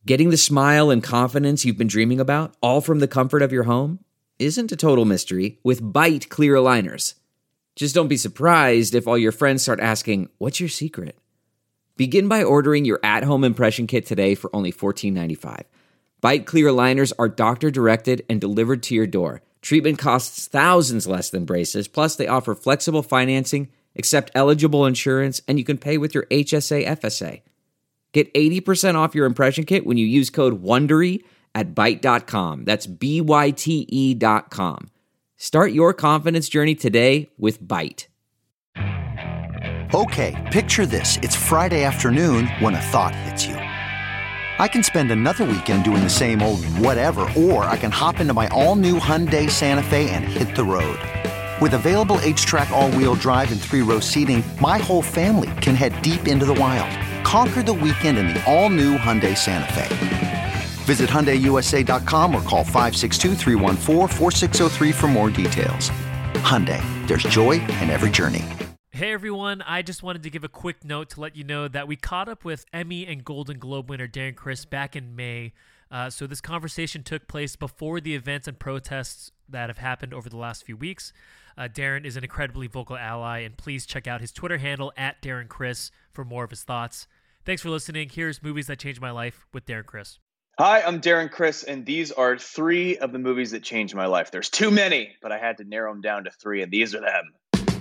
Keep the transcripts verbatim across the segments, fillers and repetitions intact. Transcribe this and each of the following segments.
Getting the smile and confidence you've been dreaming about, all from the comfort of your home, isn't a total mystery with Byte clear aligners. Just don't be surprised if all your friends start asking, "What's your secret?" Begin by ordering your at-home impression kit today for only fourteen ninety-five. Byte clear aligners are doctor-directed and delivered to your door. Treatment costs thousands less than braces, plus they offer flexible financing, accept eligible insurance, and you can pay with your H S A F S A. Get eighty percent off your impression kit when you use code WONDERY at byte dot com. That's B Y T E dot com. Start your confidence journey today with Byte. Okay, picture this. It's Friday afternoon when a thought hits you. I can spend another weekend doing the same old whatever, or I can hop into my all-new Hyundai Santa Fe and hit the road. With available H-Track all-wheel drive and three-row seating, my whole family can head deep into the wild. Conquer the weekend in the all-new Hyundai Santa Fe. Visit Hyundai U S A dot com or call five six two, three one four, four six zero three for more details. Hyundai, there's joy in every journey. Hey everyone, I just wanted to give a quick note to let you know that we caught up with Emmy and Golden Globe winner Darren Criss back in May. Uh, so this conversation took place before the events and protests that have happened over the last few weeks. Uh, Darren is an incredibly vocal ally, and please check out his Twitter handle at Darren Criss for more of his thoughts. Thanks for listening. Here's Movies That Changed My Life with Darren Criss. Hi, I'm Darren Criss, and these are three of the movies that changed my life. There's too many, but I had to narrow them down to three, and these are them.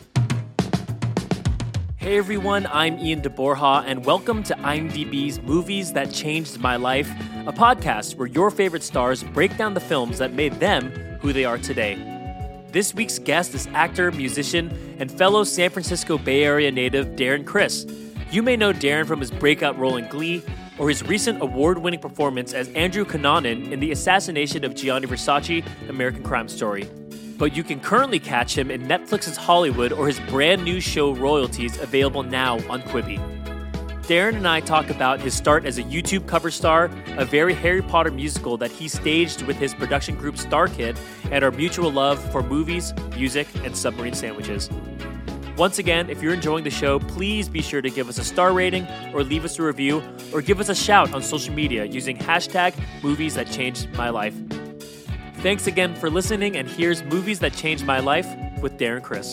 Hey everyone, I'm Ian DeBorja, and welcome to IMDb's Movies That Changed My Life, a podcast where your favorite stars break down the films that made them who they are today. This week's guest is actor, musician, and fellow San Francisco Bay Area native Darren Criss. You may know Darren from his breakout role in Glee, or his recent award-winning performance as Andrew Cunanan in the assassination of Gianni Versace, American Crime Story. But you can currently catch him in Netflix's Hollywood or his brand new show Royalties, available now on Quibi. Darren and I talk about his start as a YouTube cover star, a very Harry Potter musical that he staged with his production group StarKid, and our mutual love for movies, music, and submarine sandwiches. Once again, if you're enjoying the show, please be sure to give us a star rating or leave us a review or give us a shout on social media using hashtag Movies That Changed My Life. Thanks again for listening, and here's Movies That Changed My Life with Darren Criss.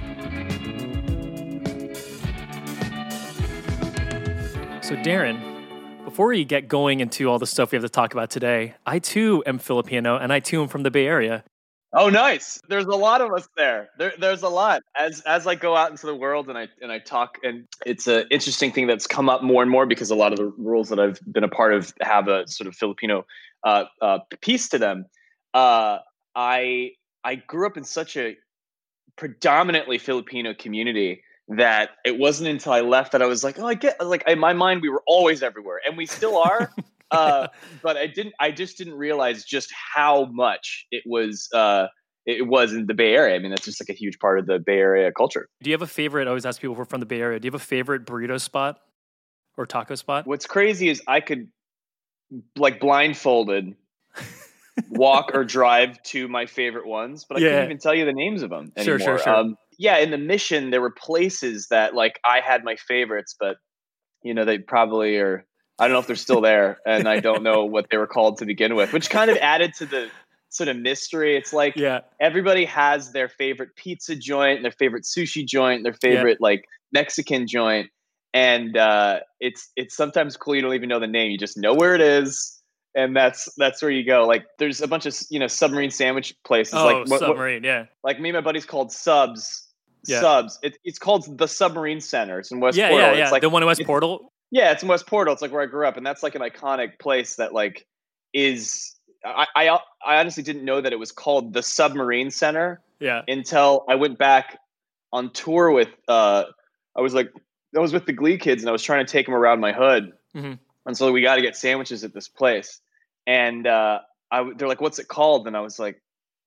So Darren, before we get going into all the stuff we have to talk about today, I too am Filipino, and I too am from the Bay Area. Oh, nice. There's a lot of us there. there. There's a lot. As as I go out into the world and I and I talk, and it's an interesting thing that's come up more and more because a lot of the roles that I've been a part of have a sort of Filipino uh, uh, piece to them. Uh, I I grew up in such a predominantly Filipino community that it wasn't until I left that I was like, oh, I get like in my mind we were always everywhere, and we still are. uh, but I didn't. I just didn't realize just how much it was. Uh, it was in the Bay Area. I mean, that's just like a huge part of the Bay Area culture. Do you have a favorite? I always ask people who are from the Bay Area. Do you have a favorite burrito spot or taco spot? What's crazy is I could, like, blindfolded, walk or drive to my favorite ones, but I yeah. couldn't even tell you the names of them anymore. Sure, sure, sure. Um, yeah, in the Mission, there were places that like I had my favorites, but you know they probably are. I don't know if they're still there, and I don't know what they were called to begin with, which kind of added to the sort of mystery. It's like yeah. everybody has their favorite pizza joint, their favorite sushi joint, their favorite yeah. like Mexican joint, and uh, it's it's sometimes cool you don't even know the name, you just know where it is, and that's that's where you go. Like there's a bunch of you know submarine sandwich places. Oh, like what, submarine, what, yeah. Like me and my buddies called Subs. Yeah. Subs. It, it's called the Submarine Center. It's in West yeah, Portal. Yeah, yeah, it's like, the one in West Portal. Yeah, it's in West Portal. It's like where I grew up, and that's like an iconic place that like is. I I, I honestly didn't know that it was called the Submarine Center. Yeah. Until I went back on tour with. Uh, I was like, I was with the Glee kids, and I was trying to take them around my hood, mm-hmm. and so we got to get sandwiches at this place, and uh, I they're like, "What's it called?" And I was like,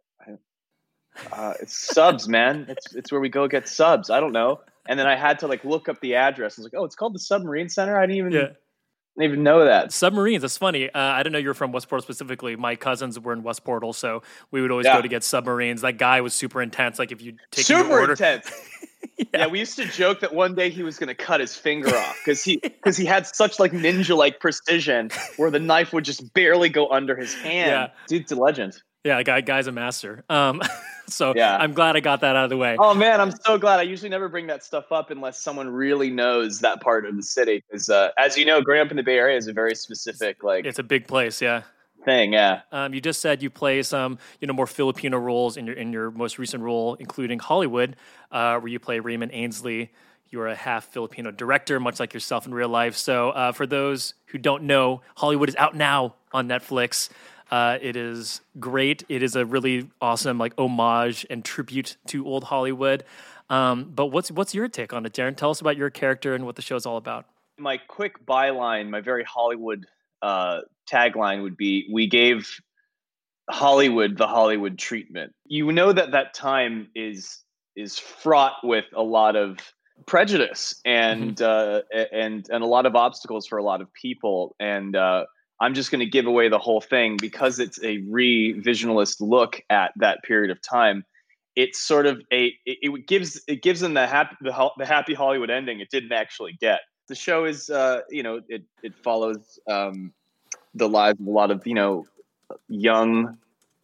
uh, "It's Subs, man. It's it's where we go get subs." I don't know. And then I had to like look up the address. I was like, "Oh, it's called the Submarine Center." I didn't even, yeah. didn't even know that. Submarines. That's funny. Uh, I didn't know you were from West Portal specifically. My cousins were in West Portal, so we would always yeah. go to get submarines. That guy was super intense. Like if you take super your order, intense. yeah. yeah, we used to joke that one day he was going to cut his finger off because he because he had such like ninja like precision where the knife would just barely go under his hand. Yeah. Dude's a legend. Yeah, guy guy's a master. Um, so yeah. I'm glad I got that out of the way. Oh man, I'm so glad. I usually never bring that stuff up unless someone really knows that part of the city. Because uh, as you know, growing up in the Bay Area is a very specific like. It's a big place, yeah. Thing, yeah. Um, you just said you play some, you know, more Filipino roles in your in your most recent role, including Hollywood, uh, where you play Raymond Ainsley. You're a half Filipino director, much like yourself in real life. So, uh, for those who don't know, Hollywood is out now on Netflix. Uh, it is great. It is a really awesome like homage and tribute to old Hollywood. Um, but what's what's your take on it, Darren? Tell us about your character and what the show's all about. My quick byline, my very Hollywood. Uh, tagline would be, we gave Hollywood the Hollywood treatment. You know that that time is is fraught with a lot of prejudice and mm-hmm. uh, and and a lot of obstacles for a lot of people. And uh, I'm just going to give away the whole thing because it's a revisionist look at that period of time. It's sort of a it, it gives it gives them the happy the, the happy Hollywood ending it didn't actually get. The show is, uh, you know, it it follows um, the lives of a lot of, you know, young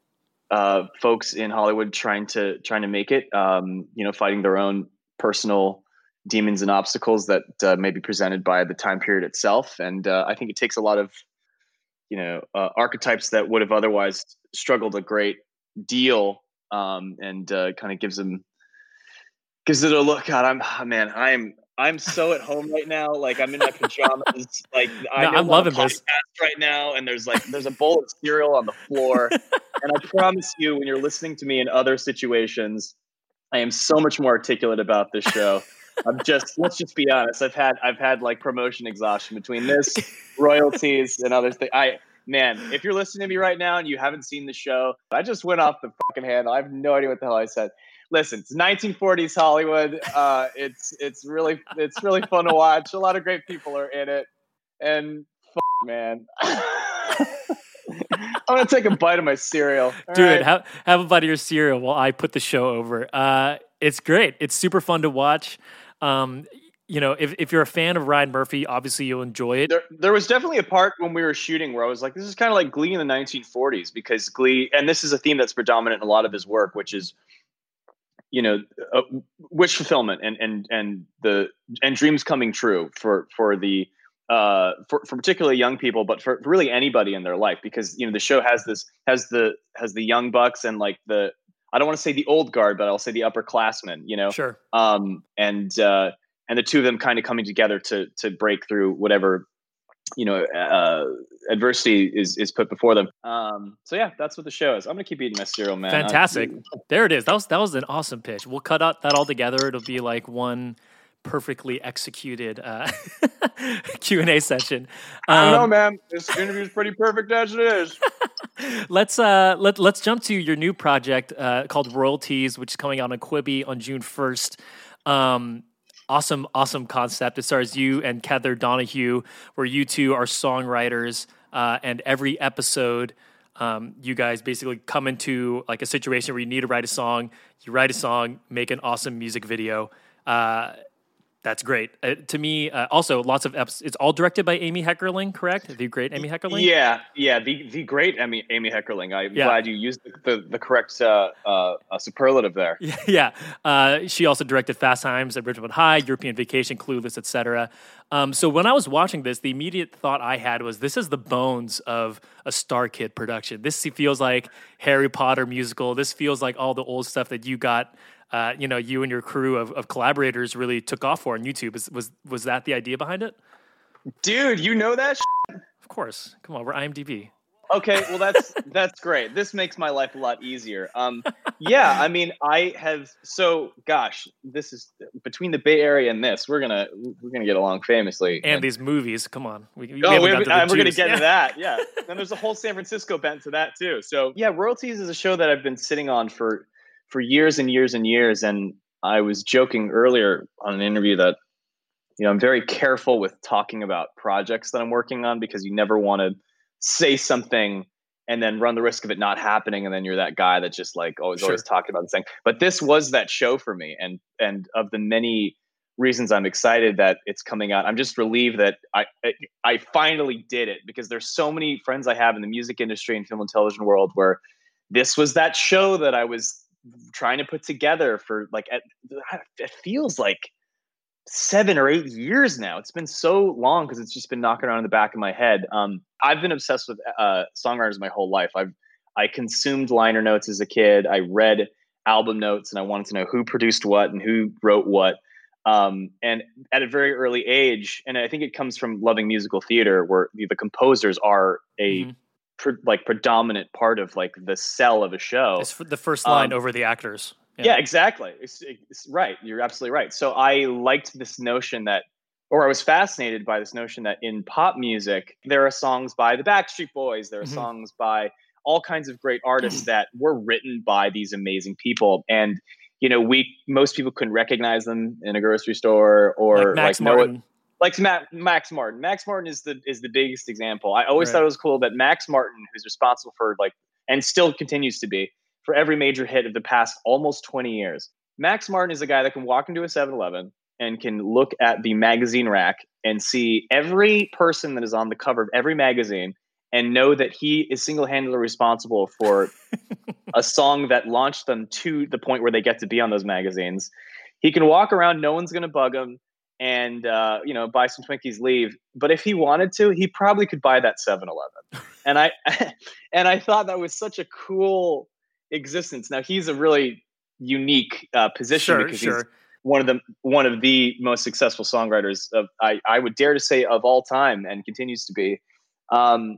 uh, folks in Hollywood trying to trying to make it, um, you know, fighting their own personal demons and obstacles that uh, may be presented by the time period itself. And uh, I think it takes a lot of, you know, uh, archetypes that would have otherwise struggled a great deal um, and uh, kind of gives them gives it a look. God, I'm man, I'm. I'm so at home right now. Like I'm in my pajamas. Like I no, know I'm loving this right now. And there's like, there's a bowl of cereal on the floor. And I promise you, when you're listening to me in other situations, I am so much more articulate about this show. I'm just, let's just be honest. I've had, I've had like promotion exhaustion between this, royalties and other things. I, man, if you're listening to me right now and you haven't seen the show, I just went off the fucking handle. I have no idea what the hell I said. Listen, it's nineteen forties Hollywood. Uh, it's it's really it's really fun to watch. A lot of great people are in it, and f- man, I'm gonna take a bite of my cereal. All Dude, right? have have a bite of your cereal while I put the show over. Uh, it's great. It's super fun to watch. Um, you know, if if you're a fan of Ryan Murphy, obviously you'll enjoy it. There, there was definitely a part when we were shooting where I was like, this is kind of like Glee in the nineteen forties because Glee, and this is a theme that's predominant in a lot of his work, which is. You know, uh, wish fulfillment and and and the and dreams coming true for for the uh for, for particularly young people, but for, for really anybody in their life, because you know the show has this has the has the young bucks and like the I don't want to say the old guard, but I'll say the upperclassmen. You know, sure. Um, and uh, and the two of them kind of coming together to to break through whatever. You know, uh, adversity is, is put before them. Um, so yeah, that's what the show is. I'm gonna keep eating my cereal, man. Fantastic. There it is. That was that was an awesome pitch. We'll cut out that all together. It'll be like one perfectly executed uh, Q and A session. Um, I don't know, man. This interview is pretty perfect as it is. let's uh, let let's jump to your new project uh, called Royalties, which is coming out on Quibi on June first. Um, Awesome, awesome concept. It stars you and Heather Donahue, where you two are songwriters, uh, and every episode, um, you guys basically come into like a situation where you need to write a song. You write a song, make an awesome music video. Uh, That's great. Uh, to me, uh, also, lots of episodes. It's all directed by Amy Heckerling, correct? The great Amy Heckerling? Yeah, yeah, the the great Amy Amy Heckerling. I'm yeah. glad you used the, the, the correct uh, uh, uh, superlative there. Yeah, yeah. Uh, she also directed Fast Times at Ridgemont High, European Vacation, Clueless, et cetera. Um, so when I was watching this, the immediate thought I had was, this is the bones of a Star Kid production. This feels like Harry Potter musical. This feels like all the old stuff that you got Uh, you know, you and your crew of, of collaborators really took off for on YouTube. Was, was was that the idea behind it? Dude, you know that shit? Of course. Come on, we're IMDb. Okay, well, that's that's great. This makes my life a lot easier. Um, yeah, I mean, I have so gosh, this is between the Bay Area and this. We're gonna we're gonna get along famously. And, and these movies, come on. We, we oh, we, to uh, we're gonna juice. get yeah. to that. Yeah. Then there's a whole San Francisco bent to that too. So yeah, Royalties is a show that I've been sitting on for. for years and years and years. And I was joking earlier on an interview that, you know, I'm very careful with talking about projects that I'm working on because you never want to say something and then run the risk of it not happening. And then you're that guy that just like always, Sure. always talking about this thing. But this was that show for me. And, and of the many reasons I'm excited that it's coming out, I'm just relieved that I, I, I finally did it, because there's so many friends I have in the music industry and film and television world where this was that show that I was trying to put together for like, it feels like seven or eight years now. It's been so long because it's just been knocking around in the back of my head. Um, I've been obsessed with uh, songwriters my whole life. I've I consumed liner notes as a kid. I read album notes and I wanted to know who produced what and who wrote what. Um, and at a very early age, and I think it comes from loving musical theater, where the, the composers are a Mm-hmm. pre, like predominant part of like the cell of a show. It's the first line Um, over the actors. Yeah, exactly. It's, it's right. You're absolutely right. So I liked this notion that, or I was fascinated by this notion that in pop music, there are songs by the Backstreet Boys, there are Mhm. songs by all kinds of great artists that were written by these amazing people. And, you know, we, most people couldn't recognize them in a grocery store or Like Max like know it. Martin. Like Ma- Max Martin. Max Martin is the is the biggest example. I always Right. thought it was cool that Max Martin, who's responsible for like, and still continues to be, for every major hit of the past almost twenty years. Max Martin is a guy that can walk into a seven eleven and can look at the magazine rack and see every person that is on the cover of every magazine and know that he is single-handedly responsible for a song that launched them to the point where they get to be on those magazines. He can walk around, no one's going to bug him, and uh, you know, buy some Twinkies, leave. But if he wanted to, he probably could buy that seven eleven. And I and I thought that was such a cool existence. Now he's a really unique uh, position Sure, because sure. he's one of the one of the most successful songwriters of I, I would dare to say of all time, and continues to be. Um,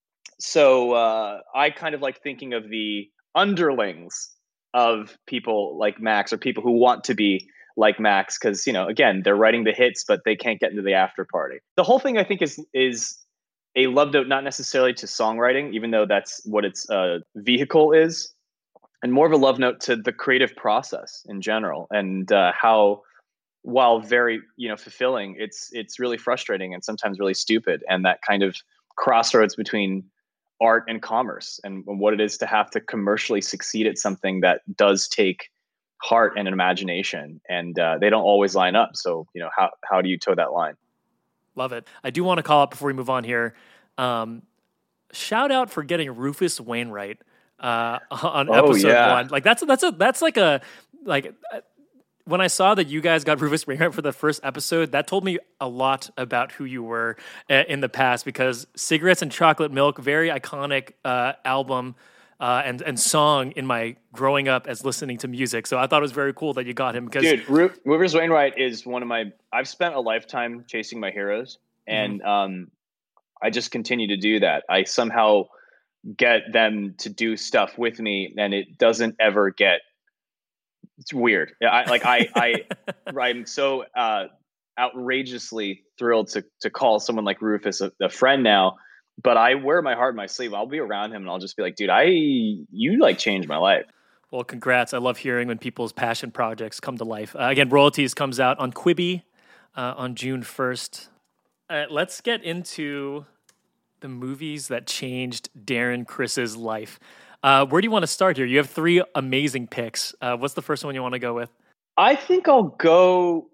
so uh, I kind of like thinking of the underlings of people like Max, or people who want to be like Max, because, you know, again, they're writing the hits, but they can't get into the after party. The whole thing, I think, is is a love note, not necessarily to songwriting, even though that's what its uh, vehicle is, and more of a love note to the creative process in general, and uh, how, while very, you know, fulfilling, it's it's really frustrating and sometimes really stupid, and that kind of crossroads between art and commerce, and what it is to have to commercially succeed at something that does take heart and an imagination, and uh, they don't always line up. So, you know, how how do you toe that line? Love it. I do want to call out before we move on here. Um, shout out for getting Rufus Wainwright uh, on Oh, episode yeah. one. Like that's that's a that's like a like uh, when I saw that you guys got Rufus Wainwright for the first episode, that told me a lot about who you were uh, in the past, because Cigarettes and Chocolate Milk, very iconic uh, album. Uh, and and song in my growing up as listening to music, so I thought it was very cool that you got him, because Dude, Ru- Rufus Wainwright is one of my. I've spent a lifetime chasing my heroes, and um, I just continue to do that. I somehow get them to do stuff with me, and it doesn't ever get. It's weird. I like I I I'm so uh, outrageously thrilled to to call someone like Rufus a, a friend now. But I wear my heart on my sleeve. I'll be around him and I'll just be like, dude, I, you like changed my life. Well, congrats. I love hearing when people's passion projects come to life. Uh, again, Royalties comes out on Quibi uh, on June first. Uh, let's get into the movies that changed Darren Chris's life. Uh, where do you want to start here? You have three amazing picks. Uh, what's the first one you want to go with? I think I'll go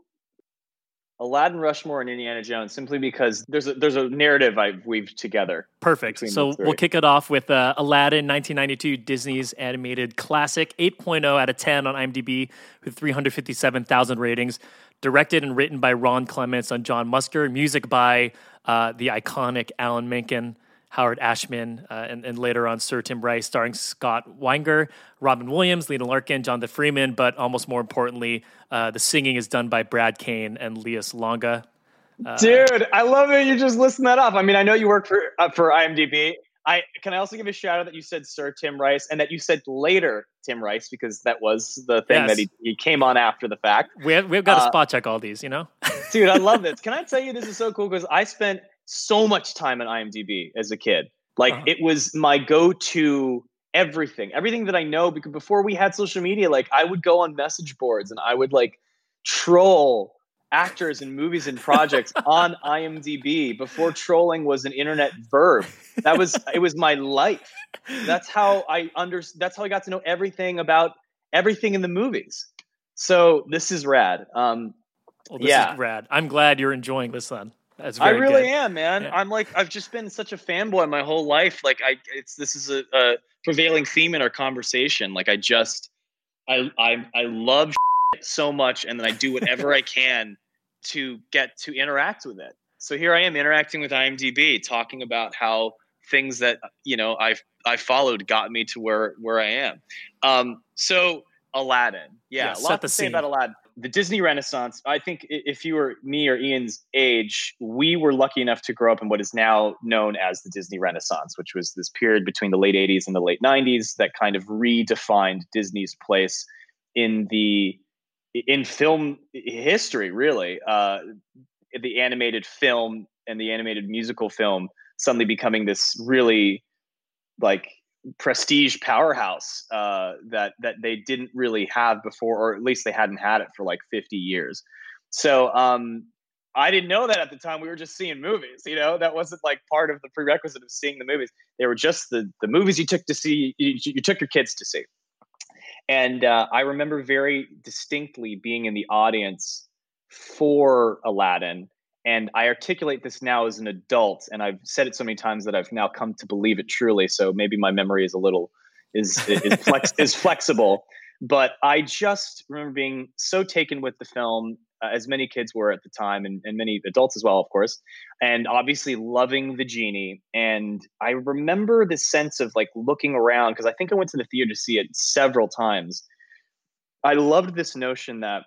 Aladdin, Rushmore, and Indiana Jones, simply because there's a, there's a narrative I've weaved together. Perfect. between So the three. we'll kick it off with uh, Aladdin, nineteen ninety-two, Disney's animated classic, eight point oh out of ten on IMDb with three hundred fifty-seven thousand ratings. Directed and written by Ron Clements and John Musker. Music by uh, the iconic Alan Menken, Howard Ashman, uh, and, and later on Sir Tim Rice, starring Scott Weinger, Robin Williams, Lena Larkin, Jonathan Freeman, but almost more importantly, uh, the singing is done by Brad Kane and Leas Longa. Uh, Dude, I love it. You just listen that up. I mean, I know you work for uh, for IMDb. I can I also give a shout out that you said Sir Tim Rice, and that you said later Tim Rice, because that was the thing Yes. that he, he came on after the fact. we have, we've got to Uh, spot check all these, you know? Dude, I love this. Can I tell you, this is so cool, because I spent so much time on IMDb as a kid. Like, Uh-huh. it was my go-to everything, everything that I know, because before we had social media, like I would go on message boards and I would like troll actors and movies and projects on IMDb before trolling was an internet verb. That was it was my life. That's how I under that's how I got to know everything about everything in the movies. So this is rad. Um, well, this yeah. is rad. I'm glad you're enjoying this then. That's I very really good. am, man. Yeah. I'm like I've just been such a fanboy my whole life. Like I, it's this is a, a prevailing theme in our conversation. Like I just, I I I love so much, and then I do whatever I can to get to interact with it. So here I am interacting with IMDb, talking about how things that you know I've I followed got me to where where I am. Um, so Aladdin, yeah, Yeah, a set lot the to say scene. about Aladdin. The Disney Renaissance. I think i- if you were me or Ian's age, we were lucky enough to grow up in what is now known as the Disney Renaissance, which was this period between the late eighties and the late nineties that kind of redefined Disney's place in the in film history, really. Uh, the animated film and the animated musical film suddenly becoming this really like prestige powerhouse uh, that that they didn't really have before, or at least they hadn't had it for like fifty years. So um, I didn't know that at the time. We were just seeing movies, you know. That wasn't like part of the prerequisite of seeing the movies. They were just the the movies you took to see. You, you took your kids to see. And uh, I remember very distinctly being in the audience for Aladdin. And I articulate this now as an adult, and I've said it so many times that I've now come to believe it truly. So maybe my memory is a little is is flex is flexible. But I just remember being so taken with the film, uh, as many kids were at the time, and, and many adults as well, of course, and obviously loving the genie. And I remember this sense of like looking around, because I think I went to the theater to see it several times. I loved this notion that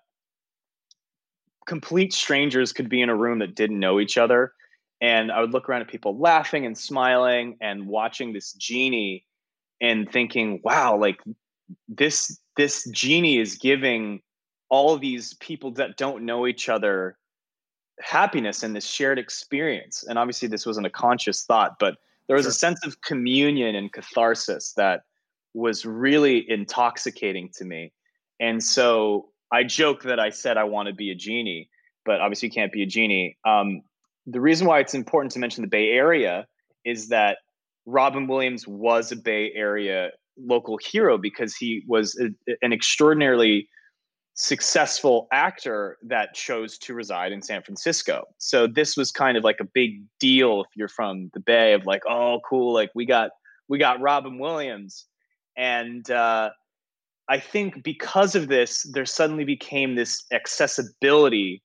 complete strangers could be in a room that didn't know each other. And I would look around at people laughing and smiling and watching this genie and thinking, wow, like this, this genie is giving all these people that don't know each other happiness and this shared experience. And obviously this wasn't a conscious thought, but there was Sure. a sense of communion and catharsis that was really intoxicating to me. And so I joke that I said I want to be a genie, but obviously you can't be a genie. Um, the reason why it's important to mention the Bay Area is that Robin Williams was a Bay Area local hero because he was a, an extraordinarily successful actor that chose to reside in San Francisco. So this was kind of like a big deal if you're from the Bay, of like, oh, cool, like we got we got Robin Williams. And uh, I think because of this, there suddenly became this accessibility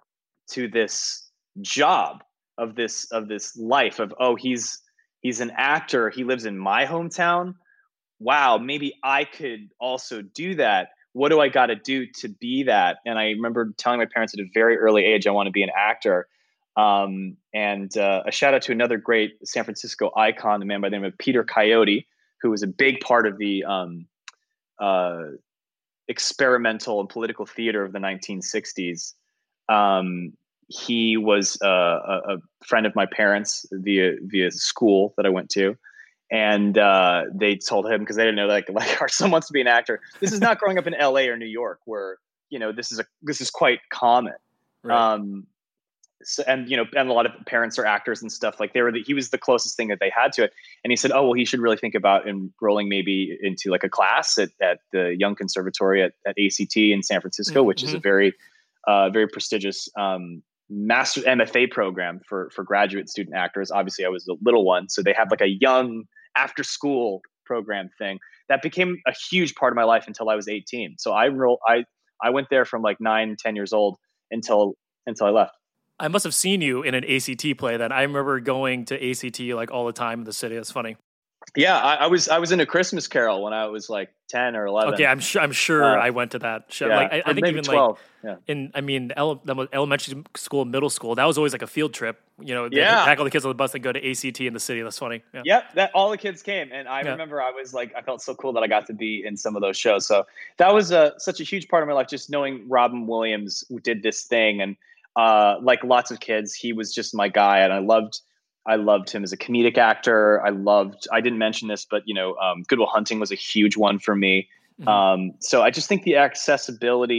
to this job of this of this life of, oh, he's he's an actor. He lives in my hometown. Wow, maybe I could also do that. What do I got to do to be that? And I remember telling my parents at a very early age, I want to be an actor. Um, and uh, a shout out to another great San Francisco icon, a man by the name of Peter Coyote, who was a big part of the um, uh, experimental and political theater of the nineteen sixties. Um, he was uh, a, a friend of my parents via via school that I went to. And uh, they told him, because they didn't know, like, like our son wants to be an actor. This is not growing up in L A or New York, where you know this is a this is quite common. Right. Um, so, and you know, and a lot of parents are actors and stuff. Like they were, the, he was the closest thing that they had to it. And he said, oh well, he should really think about enrolling maybe into like a class at, at the Young Conservatory at, at A C T in San Francisco, mm-hmm. which is a very uh, very prestigious um, master M F A program for for graduate student actors. Obviously, I was a little one, so they have like a young after school program thing that became a huge part of my life until I was eighteen. So I roll, I, I went there from like nine, ten years old until, until I left. I must have seen you in an A C T play then. I remember going to A C T like all the time in the city. That's funny. Yeah. I, I was, I was in A Christmas Carol when I was like ten or eleven. Okay. I'm sure, I'm sure uh, I went to that show. Yeah, like, I, I think even twelve. like yeah. in, I mean, ele- elementary school, middle school, that was always like a field trip, you know, yeah. pack all the kids on the bus and go to A C T in the city. That's funny. Yeah. Yep. That all the kids came. And I yeah. remember I was like, I felt so cool that I got to be in some of those shows. So that was a, such a huge part of my life, just knowing Robin Williams did this thing. And uh, like lots of kids, he was just my guy. And I loved, I loved him as a comedic actor. I loved, I didn't mention this, but you know, um, Good Will Hunting was a huge one for me. Mm-hmm. Um, so I just think the accessibility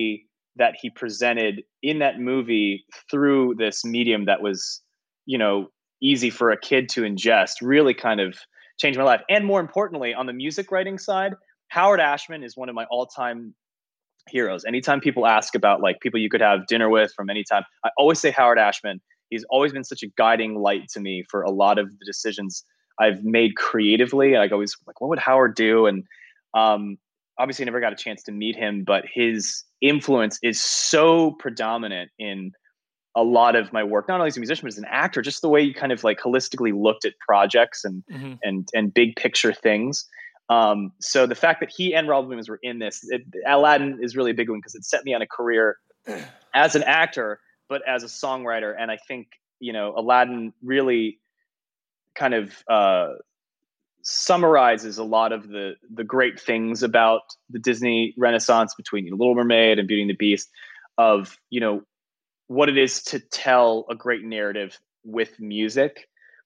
that he presented in that movie through this medium that was, you know, easy for a kid to ingest really kind of changed my life. And more importantly, on the music writing side, Howard Ashman is one of my all-time heroes. Anytime people ask about like people you could have dinner with from any time, I always say Howard Ashman. He's always been such a guiding light to me for a lot of the decisions I've made creatively. I always like, what would Howard do? And um, obviously I never got a chance to meet him, but his influence is so predominant in a lot of my work, not only as a musician, but as an actor, just the way you kind of like holistically looked at projects and, mm-hmm. and, and big picture things. Um, so the fact that he and Robin Williams were in this, it, Aladdin is really a big one because it set me on a career as an actor, but as a songwriter. And I think, you know, Aladdin really kind of uh, summarizes a lot of the the great things about the Disney Renaissance between you know, Little Mermaid and Beauty and the Beast of, you know, what it is to tell a great narrative with music.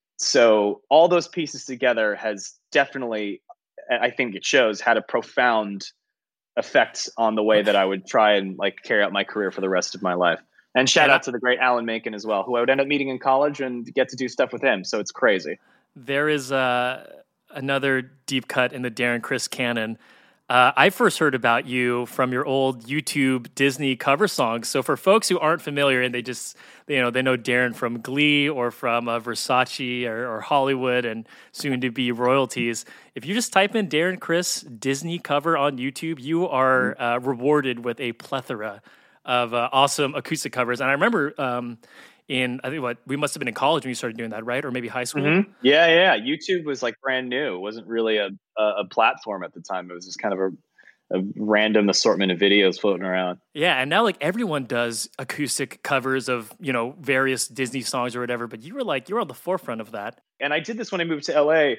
So all those pieces together has definitely, I think it shows, had a profound effect on the way that I would try and like carry out my career for the rest of my life. And shout out to the great Alan Menken as well, who I would end up meeting in college and get to do stuff with him. So it's crazy. There is uh, another deep cut in the Darren Criss canon. Uh, I first heard about you from your old YouTube Disney cover songs. So for folks who aren't familiar and they just, you know, they know Darren from Glee or from uh, Versace or, or Hollywood and soon to be royalties. If you just type in Darren Criss Disney cover on YouTube, you are uh, rewarded with a plethora of uh, awesome acoustic covers. And I remember um, in, I think what, we must have been in college when you started doing that, right? Or maybe high school? Mm-hmm. Yeah, yeah. YouTube was like brand new. It wasn't really a, a, a platform at the time. It was just kind of a, a random assortment of videos floating around. Yeah, and now like everyone does acoustic covers of, you know, various Disney songs or whatever, but you were like, you were on the forefront of that. And I did this when I moved to L A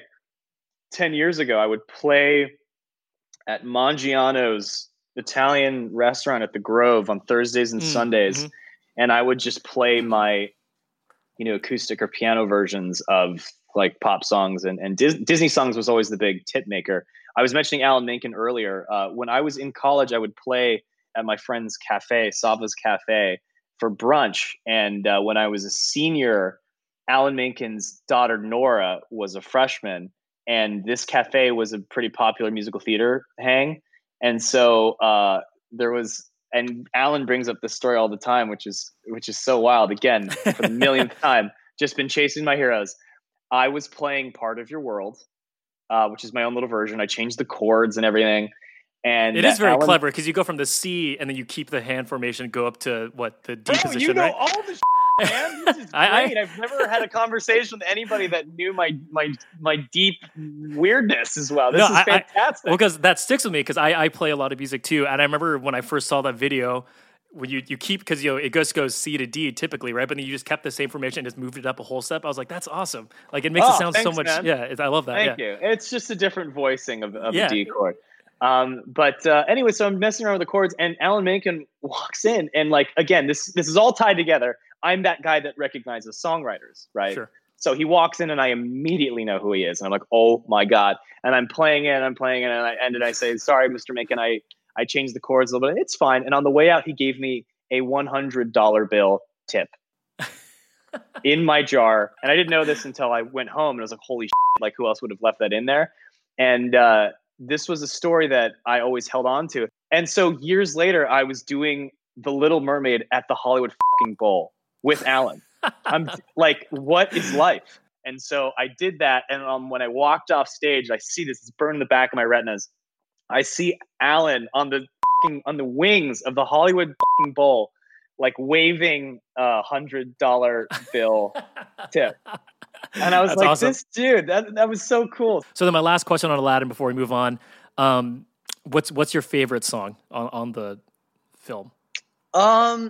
ten years ago. I would play at Mangiano's Italian restaurant at the Grove on Thursdays and mm, Sundays. Mm-hmm. And I would just play my, you know, acoustic or piano versions of like pop songs and, and Dis- Disney songs was always the big tip maker. I was mentioning Alan Menken earlier. Uh, when I was in college, I would play at my friend's cafe, Sava's Cafe, for brunch. And uh, when I was a senior, Alan Menken's daughter, Nora, was a freshman. And this cafe was a pretty popular musical theater hang. And so uh, there was, and Alan brings up this story all the time, which is which is so wild. Again, for the millionth time, just been chasing my heroes. I was playing Part of Your World, uh, which is my own little version. I changed the chords and everything. And it is very Alan, clever because you go from the C and then you keep the hand formation, go up to what the D bro, position, you know right? all the shit, man. This is great. I, I, I've never had a conversation with anybody that knew my my my deep weirdness as well. This no, is fantastic. I, well, because that sticks with me because I, I play a lot of music too, and I remember when I first saw that video. When you, you keep, because you know it just goes C to D typically, right? But then you just kept the same formation and just moved it up a whole step. I was like, that's awesome. Like it makes oh, it sound thanks, so much. Man. Yeah, it, I love that. Thank yeah. you. It's just a different voicing of, of yeah. the D chord. Um, but uh, anyway, so I'm messing around with the chords, and Alan Menken walks in, and like again, this this is all tied together. I'm that guy that recognizes songwriters, right? Sure. So he walks in, and I immediately know who he is, and I'm like, oh my god! And I'm playing it, and I'm playing it, and I and then I say, sorry, Mister Menken, I I changed the chords a little bit. It's fine. And on the way out, he gave me a one hundred dollar bill tip in my jar. And I didn't know this until I went home and I was like, holy shit, like who else would have left that in there? And uh, this was a story that I always held on to. And so years later, I was doing The Little Mermaid at the Hollywood fucking Bowl with Alan. I'm like, what is life? And so I did that. And um, when I walked off stage, I see this, it's burned in the back of my retinas. I see Alan on the on the wings of the Hollywood Bowl, like waving a hundred dollar bill tip. And I was That's like, awesome. This dude, that, that was so cool. So then my last question on Aladdin before we move on. Um, what's, what's your favorite song on, on the film? Um,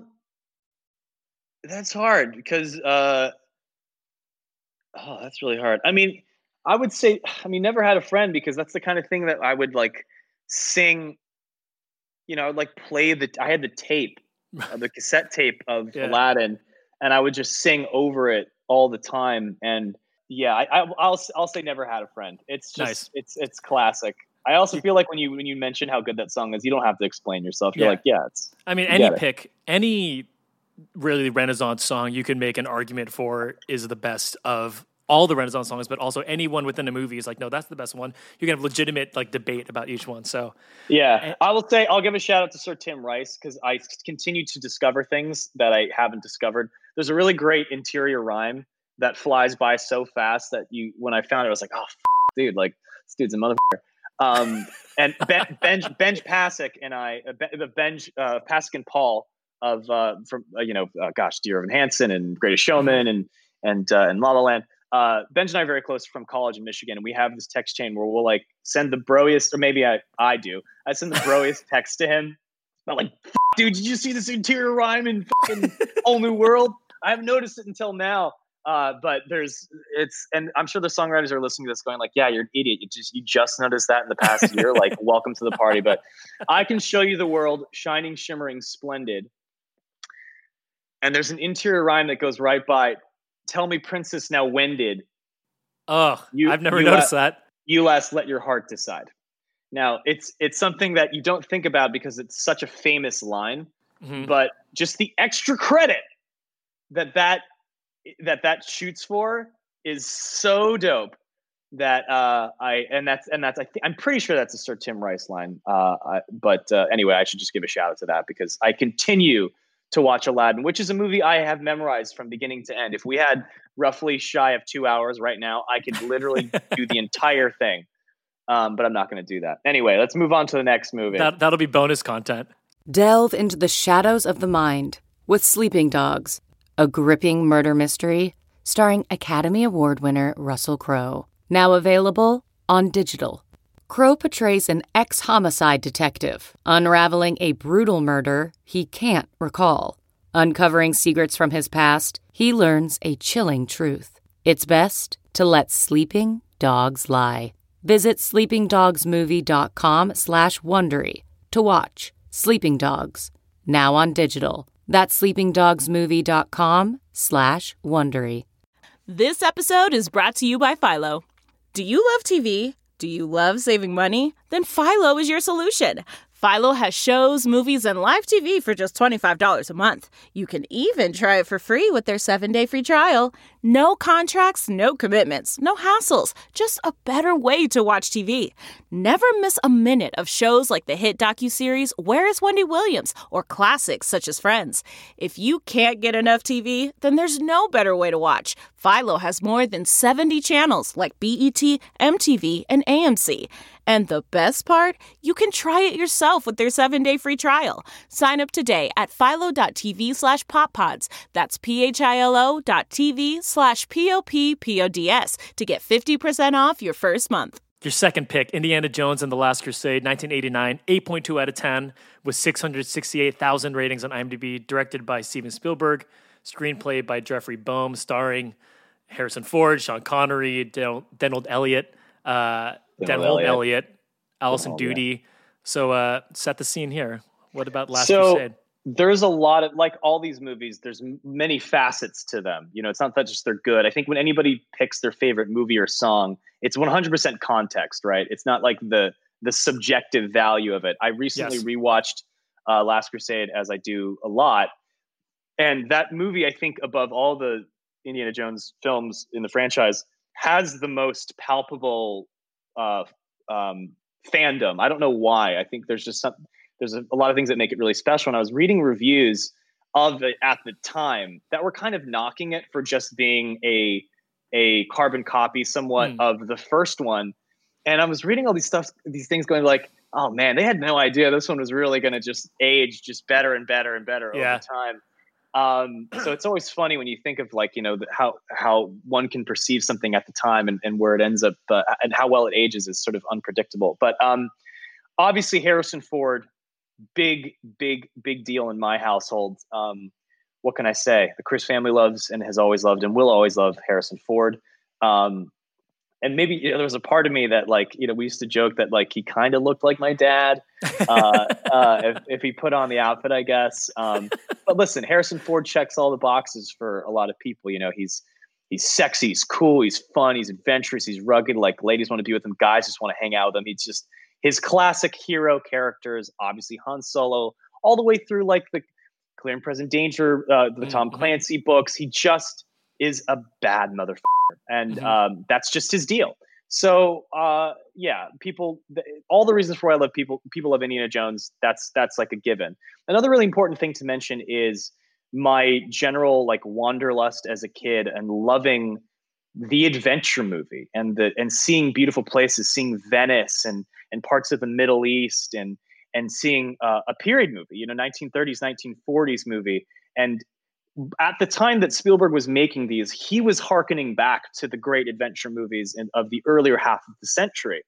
that's hard because, uh, oh, that's really hard. I mean, I would say, I mean, Never Had a Friend, because that's the kind of thing that I would like sing. You know, I would like play the, I had the tape, uh, the cassette tape of yeah. Aladdin, and I would just sing over it all the time. And yeah, I, I, I'll, I'll say Never Had a Friend. It's just, nice. it's, it's classic. I also feel like when you when you mention how good that song is, you don't have to explain yourself. You're Yeah. like, yeah, it's. I mean, you any get it. pick, any really Renaissance song you can make an argument for is the best of all the Renaissance songs, but also anyone within a movie is like, no, that's the best one. You can have legitimate like debate about each one. So Yeah, I will say I'll give a shout out to Sir Tim Rice because I continue to discover things that I haven't discovered. There's a really great interior rhyme that flies by so fast that you, when I found it, I was like, oh, f- dude, like this dude's a motherfucker. Um, and ben, Benj Benj Pasek and I, uh, Ben- the Benj uh, Pasek and Paul of uh, from uh, you know, uh, gosh, Dear Evan Hansen and Greatest Showman and and uh, and La La Land. Uh, Benj and I are very close from college in Michigan, and we have this text chain where we'll like send the broiest, or maybe I, I do. I send the broiest text to him. I'm like, F- dude, did you see this interior rhyme in fucking Whole New World? I haven't noticed it until now. Uh, but there's, it's, and I'm sure the songwriters are listening to this going like, yeah, you're an idiot. You just, you just noticed that in the past year. Like, welcome to the party. But I can show you the world shining, shimmering, splendid. And there's an interior rhyme that goes right by. Tell me, princess, now when did oh, you, I've never you noticed la- that. you last let your heart decide? Now, it's it's something that you don't think about because it's such a famous line, Mm-hmm. but just the extra credit that that that that shoots for is so dope that uh, I and that's and that's I think I'm pretty sure that's a Sir Tim Rice line. Uh, I, but uh, anyway, I should just give a shout out to that because I continue to watch Aladdin, which is a movie I have memorized from beginning to end. If we had roughly shy of two hours right now, I could literally do the entire thing. Um, but I'm not going to do that. Anyway, let's move on to the next movie. That, that'll be bonus content. Delve into the shadows of the mind with Sleeping Dogs, a gripping murder mystery starring Academy Award winner Russell Crowe. Now available on digital. Crowe portrays an ex-homicide detective, unraveling a brutal murder he can't recall. Uncovering secrets from his past, he learns a chilling truth. It's best to let sleeping dogs lie. Visit sleepingdogsmovie.com slash Wondery to watch Sleeping Dogs, now on digital. That's sleepingdogsmovie.com slash Wondery. This episode is brought to you by Philo. Do you love T V? Do you love saving money? Then Philo is your solution. Philo has shows, movies, and live T V for just twenty-five dollars a month. You can even try it for free with their seven-day free trial. No contracts, no commitments, no hassles. Just a better way to watch T V. Never miss a minute of shows like the hit docuseries Where is Wendy Williams? Or classics such as Friends. If you can't get enough T V, then there's no better way to watch. Philo has more than seventy channels like B E T, M T V, and A M C. And the best part? You can try it yourself with their seven-day free trial. Sign up today at philo.tv slash poppods. That's P-H-I-L-O dot TV slash P-O-P-P-O-D-S to get fifty percent off your first month. Your second pick, Indiana Jones and the Last Crusade, nineteen eighty-nine, eight point two out of ten, with six hundred sixty-eight thousand ratings on IMDb, directed by Steven Spielberg, screenplay by Jeffrey Boehm, starring Harrison Ford, Sean Connery, Den- Denhold Elliott, uh, Denhold Elliott, Allison Denhold, Doody. yeah. So uh, set the scene here. What about Last so, Crusade? There's a lot of, like all these movies, there's m- many facets to them. You know, it's not that just they're good. I think when anybody picks their favorite movie or song, it's one hundred percent context, right? It's not like the the subjective value of it. I recently Yes. rewatched uh, Last Crusade, as I do a lot. And that movie, I think, above all the Indiana Jones films in the franchise, has the most palpable uh, um, fandom. I don't know why. I think there's just some, there's a, a lot of things that make it really special. And I was reading reviews of it at the time that were kind of knocking it for just being a a carbon copy, somewhat, Mm. of the first one. And I was reading all these stuff, these things, going like, oh man, they had no idea this one was really going to just age just better and better and better Yeah. over time. Um, so it's always funny when you think of like, you know, the, how, how one can perceive something at the time and, and where it ends up uh, and how well it ages is sort of unpredictable. But um, obviously Harrison Ford, big, big, big deal in my household. Um, what can I say? The Chris family loves and has always loved and will always love Harrison Ford. Um, and maybe, you know, there was a part of me that, like, you know, we used to joke that like he kind of looked like my dad uh, uh, if, if he put on the outfit, I guess. Um, but listen, Harrison Ford checks all the boxes for a lot of people. You know, he's he's sexy, he's cool, he's fun, he's adventurous, he's rugged. Like, ladies want to be with him, guys just want to hang out with him. He's just his classic hero characters, obviously Han Solo, all the way through like the Clear and Present Danger, uh, the mm-hmm. Tom Clancy books. He just is a bad motherfucker. And mm-hmm. um, that's just his deal. So uh, yeah, people, th- all the reasons for why I love people, people love Indiana Jones. That's, that's like a given. Another really important thing to mention is my general like wanderlust as a kid and loving the adventure movie and the, and seeing beautiful places, seeing Venice and, and parts of the Middle East and, and seeing uh, a period movie, you know, nineteen thirties, nineteen forties movie. And at the time that Spielberg was making these, he was hearkening back to the great adventure movies in, of the earlier half of the century.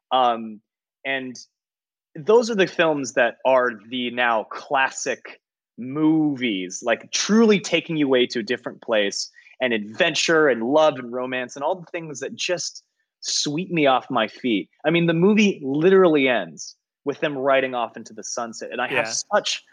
Um, and those are the films that are the now classic movies, like truly taking you away to a different place and adventure and love and romance and all the things that just sweep me off my feet. I mean, the movie literally ends with them riding off into the sunset. And I yeah. have such...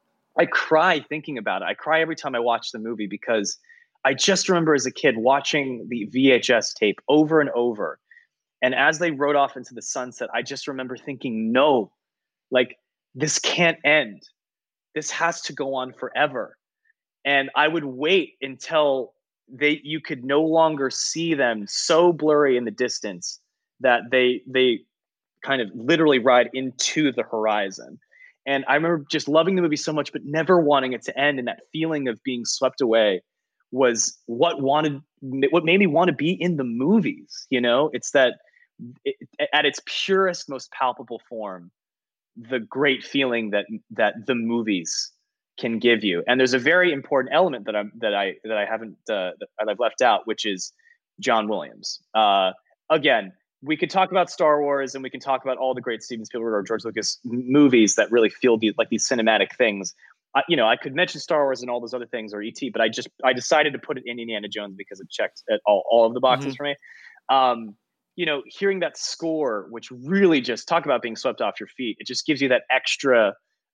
I cry thinking about it. I cry every time I watch the movie because I just remember as a kid watching the V H S tape over and over. And as they rode off into the sunset, I just remember thinking, no, like this can't end. This has to go on forever. And I would wait until they you could no longer see them so blurry in the distance that they they kind of literally ride into the horizon. And I remember just loving the movie so much, but never wanting it to end. And that feeling of being swept away was what wanted, what made me want to be in the movies. You know, it's that it, at its purest, most palpable form, the great feeling that that the movies can give you. And there's a very important element that I'm that I that I haven't uh, that I've left out, which is John Williams. Uh, again. We could talk about Star Wars and we can talk about all the great Steven Spielberg or George Lucas movies that really feel the, like these cinematic things. I, you know, I could mention Star Wars and all those other things or E T, but I just, I decided to put it in Indiana Jones because it checked at all, all of the boxes mm-hmm. for me. Um, you know, hearing that score, which really just talk about being swept off your feet. It just gives you that extra,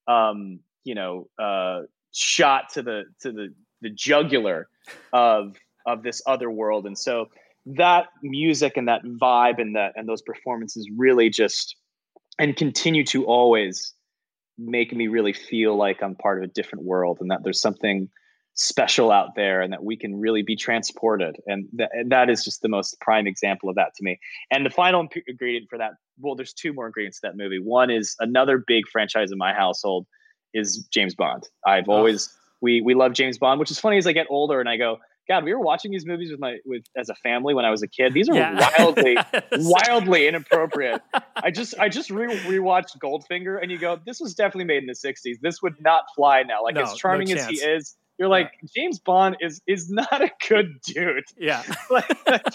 um, you know, uh, shot to the, to the, the jugular of, of this other world. And so, that music and that vibe and that and those performances really just and continue to always make me really feel like I'm part of a different world and that there's something special out there and that we can really be transported. And, th- and that is just the most prime example of that to me. And the final imp- ingredient for that, well, there's two more ingredients to that movie. One is another big franchise in my household is James Bond. I've always, oh. we we love James Bond, which is funny as I get older and I go, God, we were watching these movies with my with as a family when I was a kid. These are yeah. wildly, wildly inappropriate. I just I just re- rewatched Goldfinger, and you go, this was definitely made in the sixties. This would not fly now. Like no, as charming no as he is, you're like yeah. James Bond is is not a good dude. Yeah, like,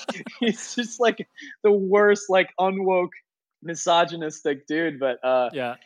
he's just like the worst, like unwoke, misogynistic dude. But uh, yeah.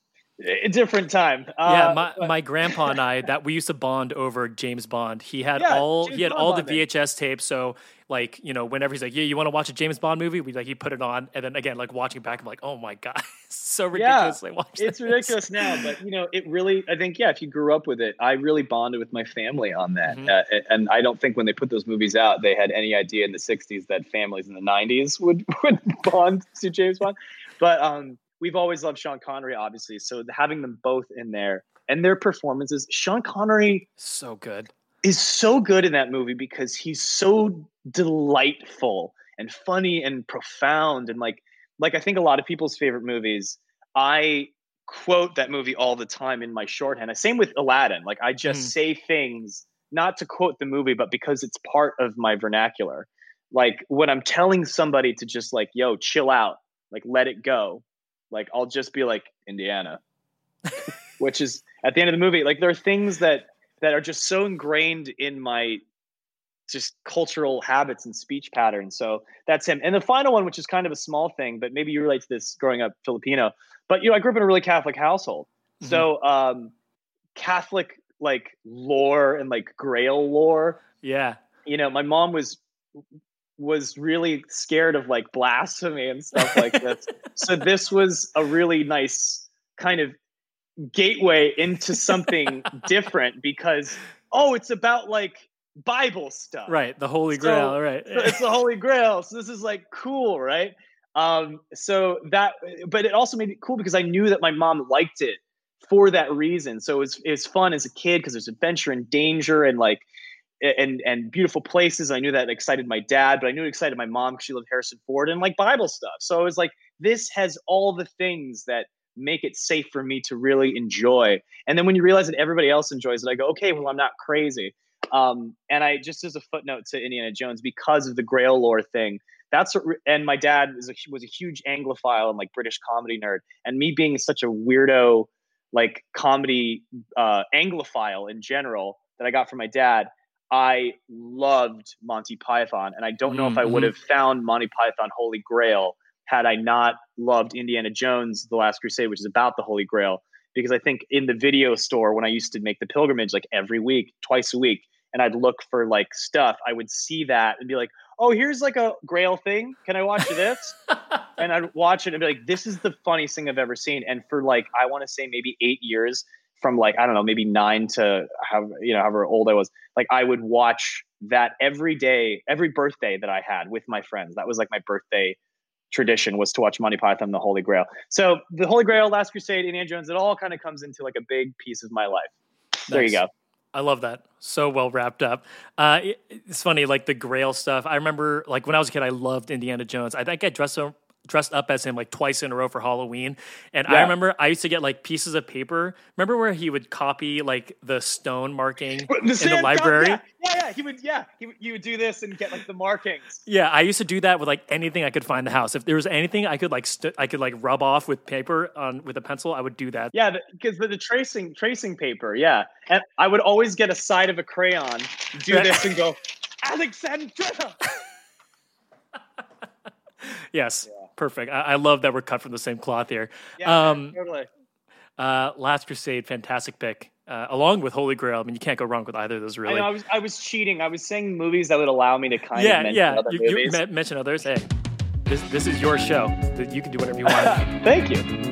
A different time. Yeah, uh, my, but, my grandpa and I that we used to bond over James Bond. He had yeah, all James he had Bond all the bonding. V H S tapes. So like you know, whenever he's like, "Yeah, you want to watch a James Bond movie?" We like he put it on, and then again, like watching back, I'm like, "Oh my god, so ridiculous!" Yeah, I watched it's this. ridiculous now, but you know, it really. I think yeah, if you grew up with it, I really bonded with my family on that, mm-hmm. uh, and I don't think when they put those movies out, they had any idea in the sixties that families in the nineties would would bond to James Bond, but um. We've always loved Sean Connery, obviously. So having them both in there and their performances, Sean Connery so good is so good in that movie because he's so delightful and funny and profound. And like, like I think a lot of people's favorite movies, I quote that movie all the time in my shorthand. Same with Aladdin. Like I just mm. say things, not to quote the movie, but because it's part of my vernacular. Like when I'm telling somebody to just like, yo, chill out, like let it go. Like, I'll just be like, Indiana, which is at the end of the movie. Like, there are things that, that are just so ingrained in my just cultural habits and speech patterns. So that's him. And the final one, which is kind of a small thing, but maybe you relate to this growing up Filipino. But, you know, I grew up in a really Catholic household. Mm-hmm. So um, Catholic, like, lore and, like, Grail lore. Yeah. You know, my mom was... was really scared of like blasphemy and stuff like this. So this was a really nice kind of gateway into something different because, oh, it's about like Bible stuff. Right. The Holy Grail. So, right. So it's the Holy Grail. So this is like cool. Right. Um, so that, but it also made it cool because I knew that my mom liked it for that reason. So it's it's fun as a kid because there's adventure and danger and like and and beautiful places. I knew that excited my dad, but I knew it excited my mom because she loved Harrison Ford and like Bible stuff. So it was like, this has all the things that make it safe for me to really enjoy. And then when you realize that everybody else enjoys it, I go, okay, well, I'm not crazy. Um, and I just as a footnote to Indiana Jones, because of the Grail lore thing, that's what, re- and my dad was a, was a huge Anglophile and like British comedy nerd. And me being such a weirdo, like comedy uh, Anglophile in general that I got from my dad, I loved Monty Python. And I don't know mm-hmm. if I would have found Monty Python Holy Grail had I not loved Indiana Jones, The Last Crusade, which is about the Holy Grail. Because I think in the video store, when I used to make the pilgrimage like every week, twice a week, and I'd look for like stuff, I would see that and be like, oh, here's like a Grail thing. Can I watch this? And I'd watch it and be like, this is the funniest thing I've ever seen. And for like, I want to say maybe eight years from like, I don't know, maybe nine to how, you know, however old I was, like I would watch that every day, every birthday that I had with my friends. That was like my birthday tradition, was to watch Monty Python, The Holy Grail. So the Holy Grail, Last Crusade, Indiana Jones, it all kind of comes into like a big piece of my life. There nice. You go. I love that. So well wrapped up. Uh, it, it's funny, like the Grail stuff. I remember like when I was a kid, I loved Indiana Jones. I think I dressed up, dressed up as him like twice in a row for Halloween. And yeah. I remember I used to get like pieces of paper. Remember where he would copy like the stone marking the in the library? Yeah, yeah, yeah. He would, yeah. He would, you would do this and get like the markings. Yeah, I used to do that with like anything I could find in the house. If there was anything I could like st- I could like rub off with paper on with a pencil, I would do that. Yeah, because the, the, the tracing tracing paper, yeah. And I would always get a side of a crayon, do this and go, Alexandra. Yes. Yeah. Perfect. I-, I love that we're cut from the same cloth here. Yeah, um, totally. Uh, Last Crusade, fantastic pick. Uh, along with Holy Grail, I mean, you can't go wrong with either of those, really. I, know, I was I was cheating. I was saying movies that would allow me to kind yeah, of mention yeah. other you, movies. You mention others. Hey, this this is your show. You can do whatever you want. Thank you.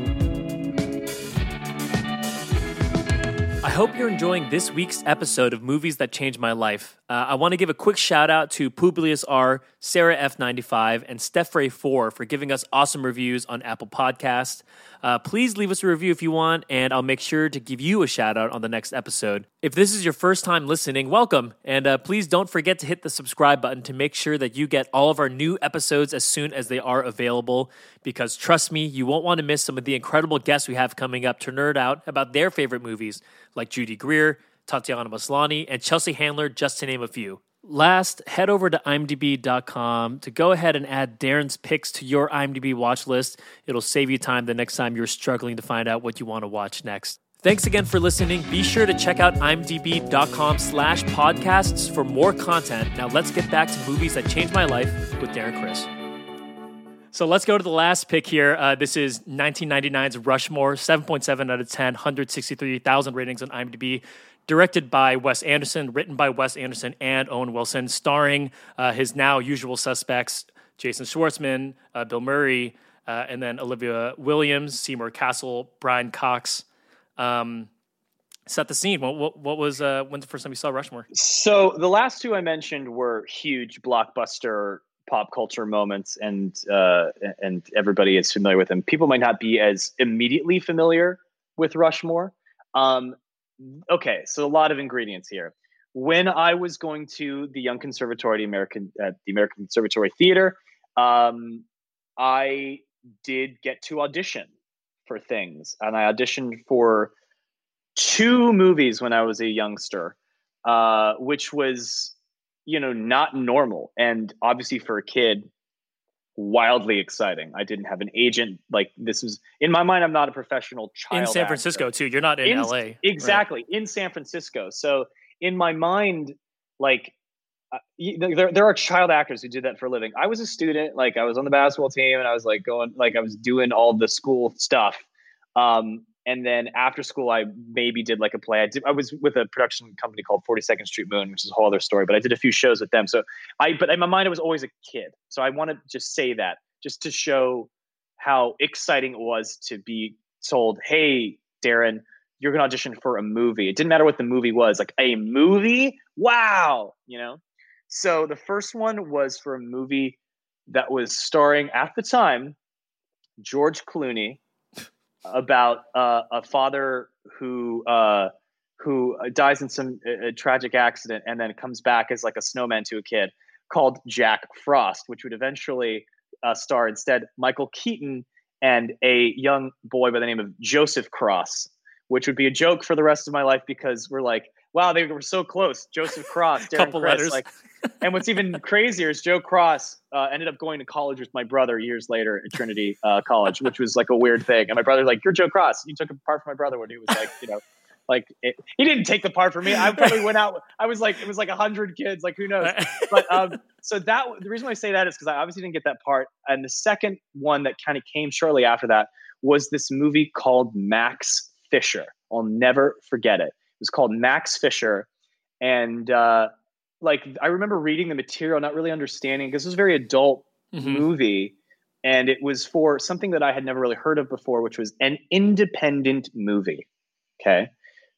I hope you're enjoying this week's episode of Movies That Changed My Life. Uh, I want to give a quick shout out to Publius R, Sarah F ninety-five, and Steph four for giving us awesome reviews on Apple Podcasts. Uh, please leave us a review if you want, and I'll make sure to give you a shout out on the next episode. If this is your first time listening, welcome, and uh, please don't forget to hit the subscribe button to make sure that you get all of our new episodes as soon as they are available, because trust me, you won't want to miss some of the incredible guests we have coming up to nerd out about their favorite movies, like Judy Greer, Tatiana Maslany, and Chelsea Handler, just to name a few. Last, head over to I M D B dot com to go ahead and add Darren's picks to your IMDb watch list. It'll save you time the next time you're struggling to find out what you want to watch next. Thanks again for listening. Be sure to check out I M D B dot com slash podcasts for more content. Now let's get back to Movies That Changed My Life with Darren Criss. So let's go to the last pick here. Uh, this is nineteen ninety-nine's Rushmore, seven point seven out of ten, one hundred sixty-three thousand ratings on IMDb. Directed by Wes Anderson, written by Wes Anderson and Owen Wilson, starring uh, his now usual suspects, Jason Schwartzman, uh, Bill Murray, uh, and then Olivia Williams, Seymour Cassel, Brian Cox. Um, set the scene. What, what, what was, uh, when's the first time you saw Rushmore? So the last two I mentioned were huge blockbuster pop culture moments, and uh, and everybody is familiar with them. People might not be as immediately familiar with Rushmore. Um, Okay, so a lot of ingredients here. When I was going to the Young Conservatory, the American, uh, the American Conservatory Theater, um, I did get to audition for things, and I auditioned for two movies when I was a youngster, uh, which was, you know, not normal, and obviously for a kid, wildly exciting. I didn't have an agent. Like, this was, in my mind, I'm not a professional child in San Francisco actor. Too. You're not in, in L A. Exactly. Right? In San Francisco. So in my mind, like, uh, there, there are child actors who did that for a living. I was a student, like I was on the basketball team, and I was like going, like I was doing all the school stuff. Um, and then after school, I maybe did like a play. I did, I was with a production company called forty-second Street Moon, which is a whole other story, but I did a few shows with them. So I, but in my mind, I was always a kid. So I want to just say that just to show how exciting it was to be told, hey, Darren, you're going to audition for a movie. It didn't matter what the movie was, like a movie. Wow. You know? So the first one was for a movie that was starring at the time George Clooney about uh, a father who uh, who dies in some a, a tragic accident and then comes back as like a snowman to a kid, called Jack Frost, which would eventually uh, star instead Michael Keaton and a young boy by the name of Joseph Cross, which would be a joke for the rest of my life because we're like, wow, they were so close. Joseph Cross, Darren Couple Criss, letters. like, and what's even crazier is Joe Cross uh, ended up going to college with my brother years later at Trinity uh, College, which was like a weird thing. And my brother's like, "You're Joe Cross. You took a part from my brother when he was like, you know, like it, he didn't take the part from me. I probably went out. I was like, it was like a hundred kids. Like who knows? But um, so that the reason why I say that is because I obviously didn't get that part. And the second one that kind of came shortly after that was this movie called Max Fisher. I'll never forget it. It was called Max Fisher. And uh, like, I remember reading the material, not really understanding, because it was a very adult mm-hmm. movie. And it was for something that I had never really heard of before, which was an independent movie. Okay.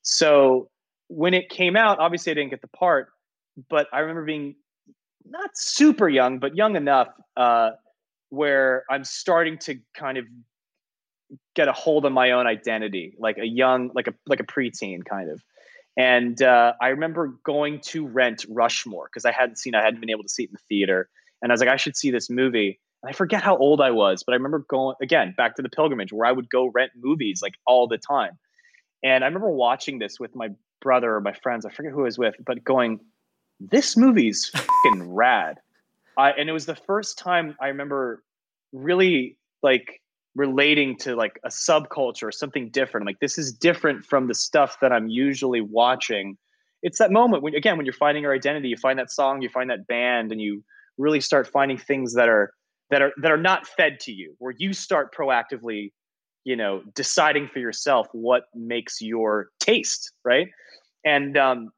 So when it came out, obviously I didn't get the part, but I remember being not super young, but young enough uh, where I'm starting to kind of get a hold of my own identity, like a young, like a, like a preteen kind of. And uh, I remember going to rent Rushmore because I hadn't seen, I hadn't been able to see it in the theater. And I was like, I should see this movie. And I forget how old I was, but I remember going, again, back to the pilgrimage where I would go rent movies like all the time. And I remember watching this with my brother or my friends. I forget who I was with, but going, this movie's fucking rad. I, and it was the first time I remember really like relating to like a subculture or something different. I'm like, this is different from the stuff that I'm usually watching. It's that moment when, again, when you're finding your identity, you find that song, you find that band, and you really start finding things that are, that are, that are not fed to you, where you start proactively, you know, deciding for yourself what makes your taste. Right. And, um,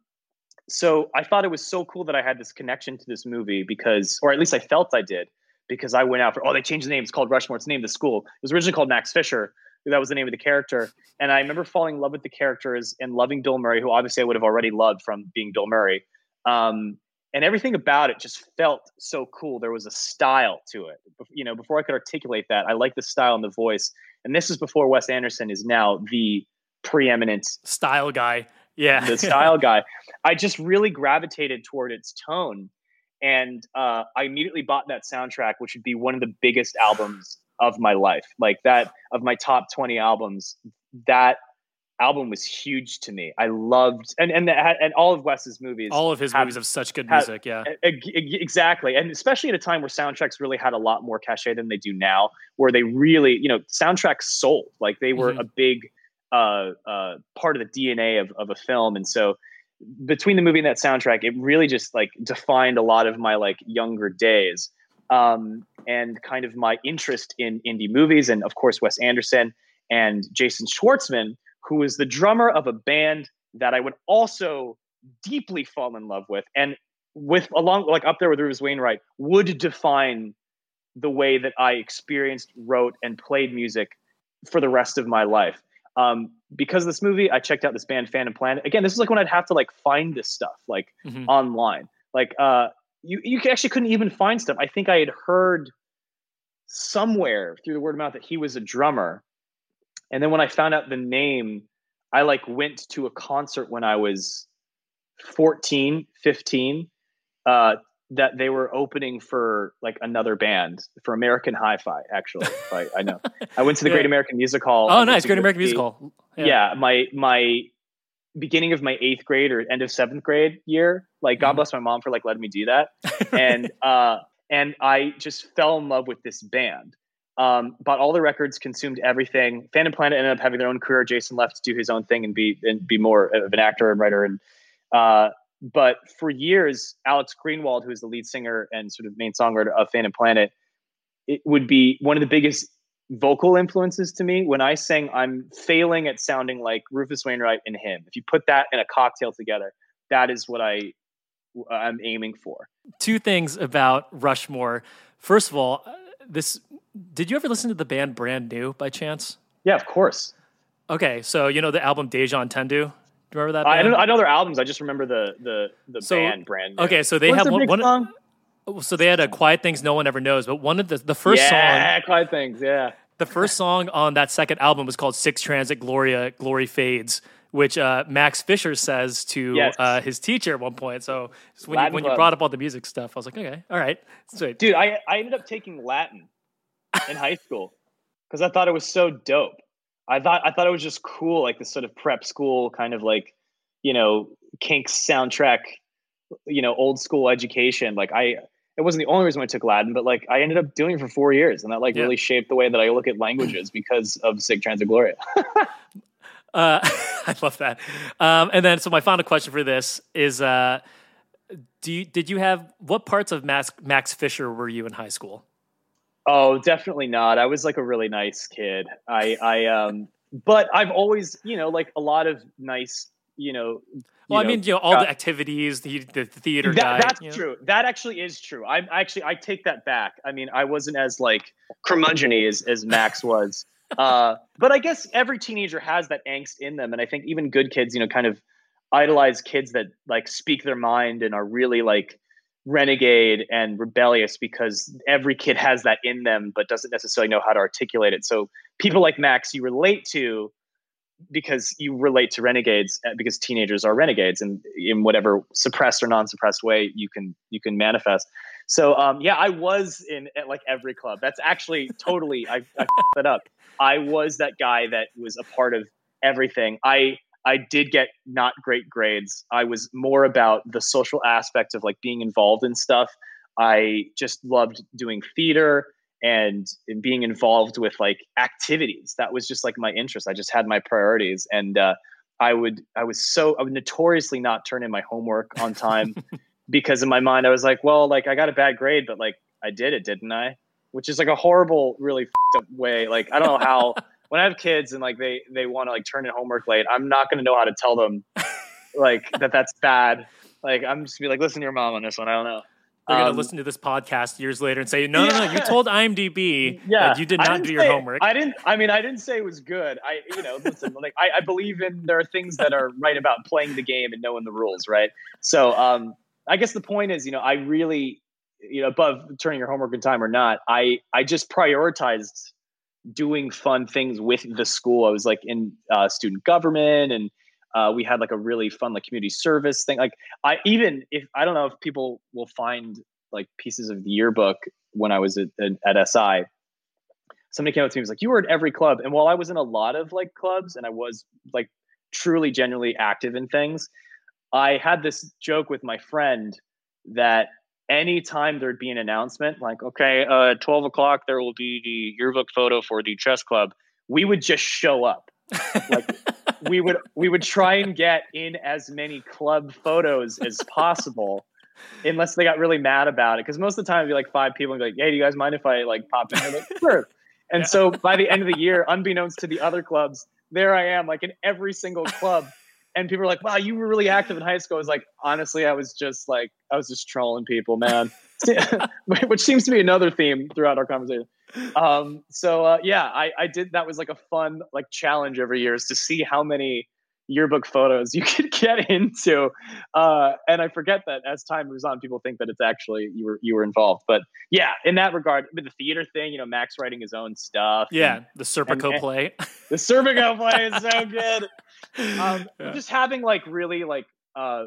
so I thought it was so cool that I had this connection to this movie because, or at least I felt I did, because I went out for, oh, they changed the name. It's called Rushmore. It's named the school. It was originally called Max Fisher. That was the name of the character. And I remember falling in love with the characters and loving Bill Murray, who obviously I would have already loved from being Bill Murray. Um, and everything about it just felt so cool. There was a style to it. You know, before I could articulate that, I like the style and the voice. And this is before Wes Anderson is now the preeminent style guy. Yeah. the style guy. I just really gravitated toward its tone. And uh, I immediately bought that soundtrack, which would be one of the biggest albums of my life. Like that, of my top twenty albums, that album was huge to me. I loved, and and and all of Wes's movies. All of his have, movies have such good music, have, yeah. Exactly. And especially at a time where soundtracks really had a lot more cachet than they do now, where they really, you know, soundtracks sold. Like they were mm-hmm. a big uh, uh, part of the D N A of, of a film. And so between the movie and that soundtrack, it really just like defined a lot of my like younger days um, and kind of my interest in indie movies. And of course, Wes Anderson and Jason Schwartzman, who is the drummer of a band that I would also deeply fall in love with. And with along like up there with Rufus Wainwright, would define the way that I experienced, wrote, and played music for the rest of my life. Um, because of this movie, I checked out this band Phantom Planet. Again, this is like when I'd have to like find this stuff like mm-hmm. online. Like uh, you, you actually couldn't even find stuff. I think I had heard somewhere through the word of mouth that he was a drummer. And then when I found out the name, I like went to a concert when I was fourteen, fifteen, uh, that they were opening for like another band, for American Hi-Fi, actually. I, I know. I went to the yeah. Great American Music Hall. Oh, nice. Great American Music Hall. Yeah. yeah. My, my beginning of my eighth grade or end of seventh grade year, like God mm. bless my mom for like letting me do that. and, uh, and I just fell in love with this band. Um, bought all the records, consumed everything. Phantom Planet ended up having their own career. Jason left to do his own thing and be, and be more of an actor and writer. And, uh, But for years, Alex Greenwald, who is the lead singer and sort of main songwriter of Phantom Planet, it would be one of the biggest vocal influences to me. When I sing, I'm failing at sounding like Rufus Wainwright and him. If you put that in a cocktail together, that is what I, I'm aiming for. Two things about Rushmore. First of all, this did you ever listen to the band Brand New by chance? Yeah, of course. Okay, so you know the album Deja Entendu? Do you remember that band? I know, I know their albums. I just remember the the the so, band Brand New. Okay, so they What's have the one. big one song? So they had a Quiet Things No One Ever Knows, but one of the the first yeah, song, yeah, Quiet Things, yeah. the first song on that second album was called Six Transit Gloria Glory Fades, which uh, Max Fisher says to Yes. uh, his teacher at one point. So just when, you, Latin when you Club. brought up all the music stuff, I was like, okay, all right, sweet. Dude, I, I ended up taking Latin in high school because I thought it was so dope. I thought I thought it was just cool, like this sort of prep school kind of like, you know, Kinks soundtrack, you know, old school education. Like I, it wasn't the only reason I took Latin, but like I ended up doing it for four years, and that like Yeah. really shaped the way that I look at languages because of Sig Transit Gloria. Uh, I love that. Um, and then, so my final question for this is: uh, Do you did you have what parts of Max Max Fisher were you in high school? Oh, definitely not. I was like a really nice kid. I, I, um, but I've always, you know, like a lot of nice, you know. You Well, I know, mean, you know, all uh, the activities, the, the theater that, guy. that's you know? true. That actually is true. I actually I take that back. I mean, I wasn't as like curmudgeon-y as, as Max was. uh, but I guess every teenager has that angst in them, and I think even good kids, you know, kind of idolize kids that like speak their mind and are really like renegade and rebellious because every kid has that in them, but doesn't necessarily know how to articulate it. So people like Max, you relate to because you relate to renegades uh, because teenagers are renegades, and in whatever suppressed or non-suppressed way you can you can manifest. So um, yeah, I was in at like every club. That's actually totally I, I f***ed that up. I was that guy that was a part of everything. I I did get not great grades. I was more about the social aspect of like being involved in stuff. I just loved doing theater and, and being involved with like activities. That was just like my interest. I just had my priorities, and uh, I would I was so I would notoriously not turn in my homework on time because in my mind I was like, well, like I got a bad grade, but like I did it, didn't I? Which is like a horrible, really f***ed up way. Like I don't know how. When I have kids and like they they want to like turn in homework late, I'm not going to know how to tell them like that that's bad. Like I'm just gonna be like, listen to your mom on this one. I don't know. They're going to Um, listen to this podcast years later and say, no, no, no, you Yeah. told IMDb Yeah, that you did I not didn't do your say- homework. I didn't. I mean, I didn't say it was good. I, you know, listen. Like, I, I believe in there are things that are right about playing the game and knowing the rules, right? So, um, I guess the point is, you know, I really, you know, above turning your homework in time or not, I, I just prioritized doing fun things with the school. I was like in uh, student government, and uh, we had like a really fun like community service thing. Like, I even if I don't know if people will find like pieces of the yearbook when I was at, at, at S I. Somebody came up to me and was like, you were at every club. And while I was in a lot of like clubs and I was like truly genuinely active in things, I had this joke with my friend that anytime there'd be an announcement, like, okay, uh, at twelve o'clock, there will be the yearbook photo for the chess club. We would just show up. Like we would, we would try and get in as many club photos as possible. Unless they got really mad about it. Because most of the time it'd be like five people and be like, hey, do you guys mind if I like pop in? Like, sure. And Yeah. so by the end of the year, unbeknownst to the other clubs, there I am, like in every single club. And people are like, wow, you were really active in high school. I was like, honestly, I was just like, I was just trolling people, man. Which seems to be another theme throughout our conversation. Um, so uh, yeah, I, I did, that was like a fun like challenge every year is to see how many yearbook photos you could get into. Uh, and I forget that as time moves on, people think that it's actually, you were, you were involved, but yeah, in that regard, with the theater thing, you know, Max writing his own stuff. yeah, and the Serpico and- play. the Serpico play is so good. Um, Yeah. Just having like really like, uh,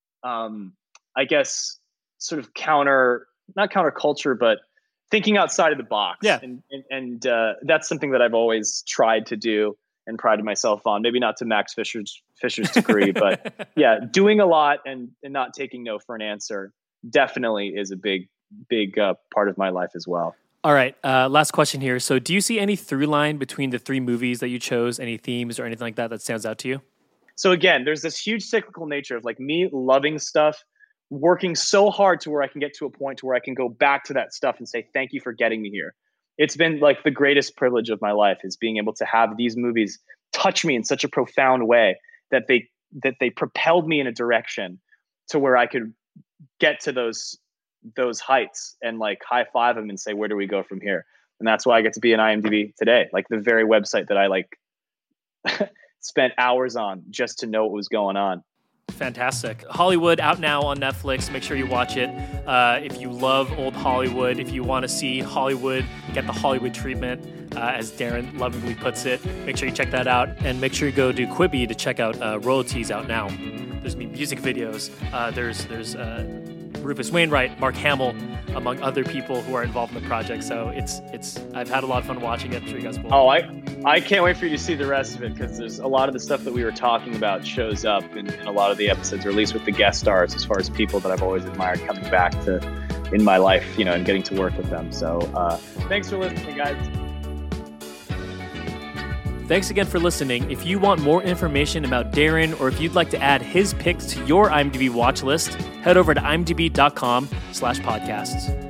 um, I guess sort of counter, not counterculture, but thinking outside of the box. Yeah. And, and, and uh, that's something that I've always tried to do and prided myself on. Maybe not to Max Fisher's Fisher's degree, but yeah, doing a lot and, and not taking no for an answer definitely is a big, big uh, part of my life as well. All right, uh, last question here. So do you see any through line between the three movies that you chose, any themes or anything like that that stands out to you? So again, there's this huge cyclical nature of like me loving stuff, working so hard to where I can get to a point to where I can go back to that stuff and say, thank you for getting me here. It's been like the greatest privilege of my life is being able to have these movies touch me in such a profound way that they that they propelled me in a direction to where I could get to those those heights and like high five them and say, where do we go from here? And that's why I get to be in IMDb today, like the very website that I like spent hours on just to know what was going on. Fantastic. Hollywood out now on Netflix. Make sure you watch it. Uh, if you love old Hollywood, if you want to see Hollywood get the Hollywood treatment, uh, as Darren lovingly puts it, make sure you check that out. And make sure you go to Quibi to check out uh, Royalties out now. There's music videos. Uh, there's there's uh, Rufus Wainwright, Mark Hamill, among other people who are involved in the project. So it's it's I've had a lot of fun watching it. I'm sure you guys will. Oh, I I can't wait for you to see the rest of it, because there's a lot of the stuff that we were talking about shows up in, in a lot of the episodes, or at least with the guest stars, as far as people that I've always admired coming back to in my life, you know, and getting to work with them. So uh, thanks for listening, guys. Thanks again for listening. If you want more information about Darren, or if you'd like to add his picks to your IMDb watch list, head over to imdb dot com slash podcasts.